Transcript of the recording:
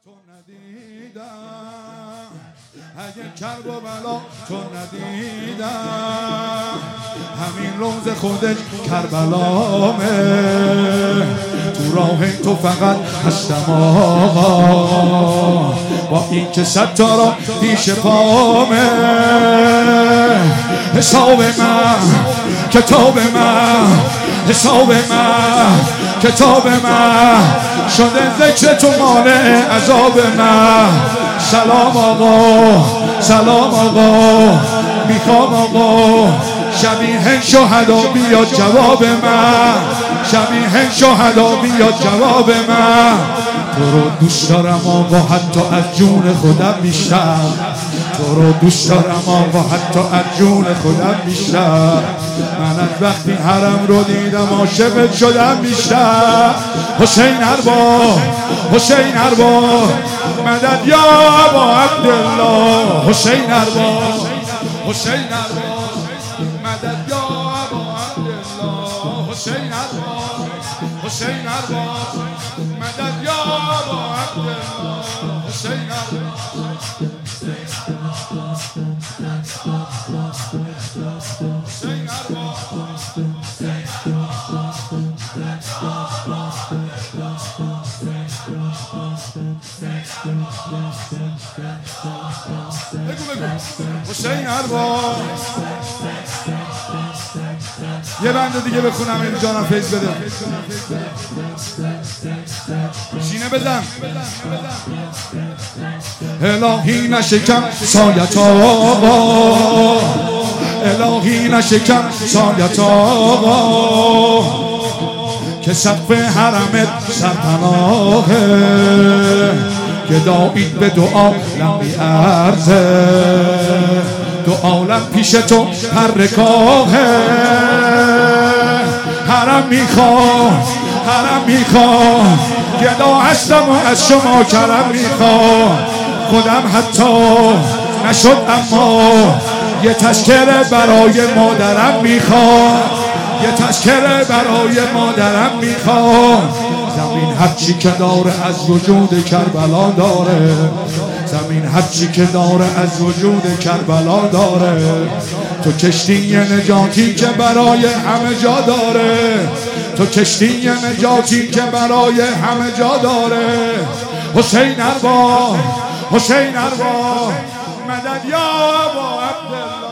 تو ندیدم، اگه کرب و بلا تو ندیدم، همین روز خودش کربلامه، تو راه تو فقط هستم آقا، با این که 100 تا را پیش پامه. حساب من کتاب من، حساب من کتاب من، شده ذکر تو مانع عذاب من. سلام آقا سلام آقا، میخوام آقا شبیه شهدا بیاد جواب من، شبیه شهدا بیاد جواب من. تو رو دوست دارم آقا حتی از جون خودم بیشتر، تو رو دوست دارم آقا حتی از جون خودم بیشتر. من از وقتی حرم رو دیدم عاشقت شدم بیشتر. حسین ارباب حسین ارباب مدد یا ابا عبدالله، حسین ارباب حسین ارباب مدد یا ابا عبدالله، حسین ارباب حسین ارباب مدد یا ابا عبدالله، حسین ارباب حسین حسین ارباب. یه بند دیگه بخونم این جانم فیض بده. شینه بزن. الهی نشکم سایت آقا، الهی نشکم سایت آقا، که سقف حرمت سرپناهه، که دایید به دو عالم بی‌عرضه، دو عالم پیش تو پرکاهه. حرم میخوام حرم میخوام، گدا هستم و از شما کرم میخوام. خودم حتی نشد اما یه تذکره برای مادرم میخوام، یه تذکره برای مادرم میخوام. زمین هرچی که داره از وجود کربلا داره، زمین هرچی که داره از وجود کربلا داره. تو کشتی نجاتی که برای همه جا داره، تو کشتی نجاتی که برای همه جا داره. حسین ارباب حسین ارباب مدد یا ابا عبدالله.